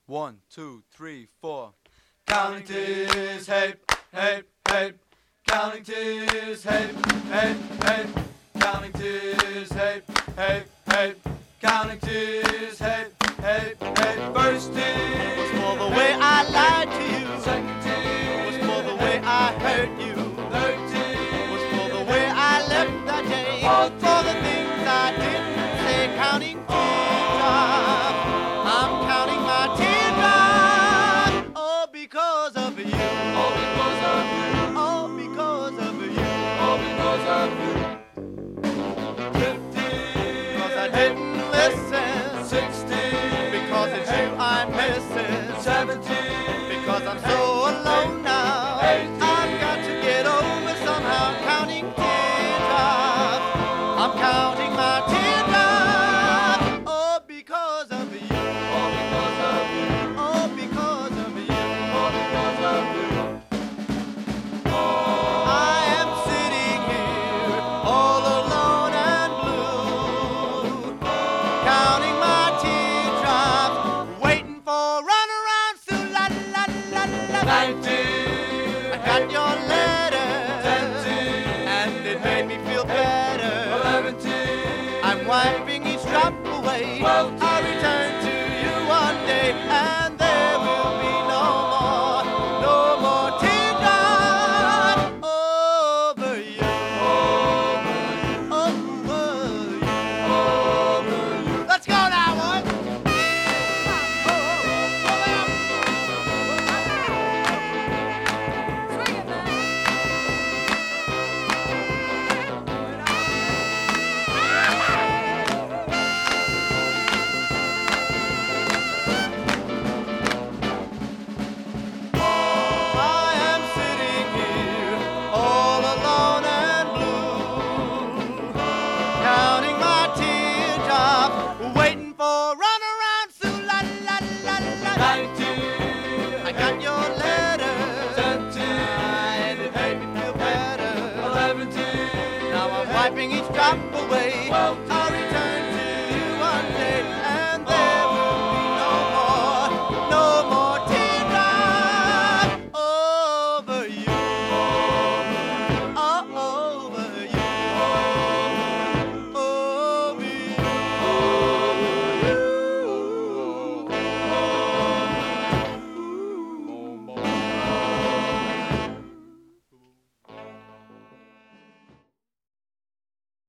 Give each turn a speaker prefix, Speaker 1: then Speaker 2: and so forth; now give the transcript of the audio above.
Speaker 1: 1, 2, 3, 4.
Speaker 2: Counting tears, hey, hey, hey. Counting tears, hey, hey, hey. Counting tears, hey, hey, hey. Counting tears, hey, hey, hey. First tear
Speaker 3: was for the way I lied to you.
Speaker 2: Second tear
Speaker 3: was for the way I hurt you.
Speaker 2: Third tear
Speaker 3: Was for the way I left that day.
Speaker 2: Fourth
Speaker 3: For the things I didn't say. Counting teardrops. I'm counting my teardrops. Oh, because of you.
Speaker 2: all because of you,
Speaker 3: Oh, because of you.
Speaker 2: all because of you.
Speaker 3: 'Cause I
Speaker 2: 15,
Speaker 3: didn't listen.
Speaker 2: 16,
Speaker 3: Because it's you I'm missing.
Speaker 2: 17,
Speaker 3: Because I'm so alone now.
Speaker 2: 18.
Speaker 3: I've got to get over somehow. Counting teardrops. I'm counting my teardrops. Oh, because of you.
Speaker 2: all because of you,
Speaker 3: Oh, because of you.
Speaker 2: all because of you.
Speaker 3: I am sitting here all alone and blue, counting my teardrops, waiting for runarounds to la la la la.
Speaker 2: 19,
Speaker 3: I got your letter,
Speaker 2: 10,
Speaker 3: and it made me feel better.
Speaker 2: 11,
Speaker 3: I'm wiping each drop away.
Speaker 2: 12,